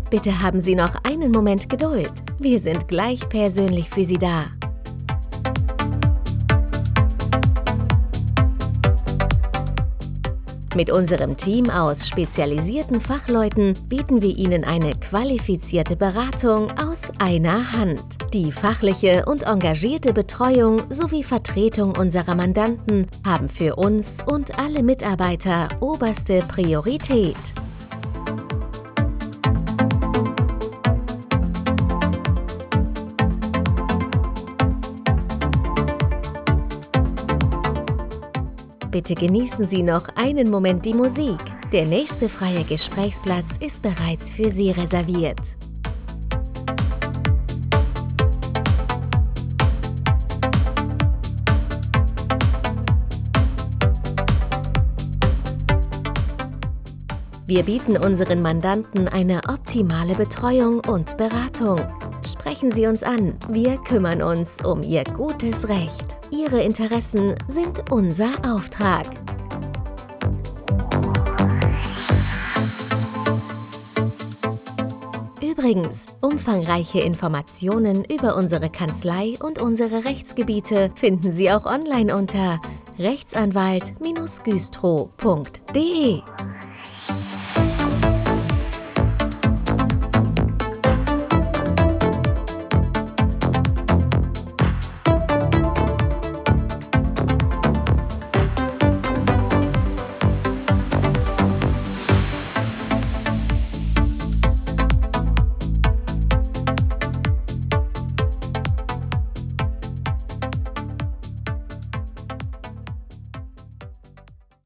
Bitte haben Sie noch einen Moment Geduld. Wir sind gleich persönlich für Sie da. Mit unserem Team aus spezialisierten Fachleuten bieten wir Ihnen eine qualifizierte Beratung aus einer Hand. Die fachliche und engagierte Betreuung sowie Vertretung unserer Mandanten haben für uns und alle Mitarbeiter oberste Priorität. Bitte genießen Sie noch einen Moment die Musik. Der nächste freie Gesprächsplatz ist bereits für Sie reserviert. Wir bieten unseren Mandanten eine optimale Betreuung und Beratung. Sprechen Sie uns an, wir kümmern uns um Ihr gutes Recht. Ihre Interessen sind unser Auftrag. Übrigens, umfangreiche Informationen über unsere Kanzlei und unsere Rechtsgebiete finden Sie auch online unter rechtsanwalt-güstrow.de.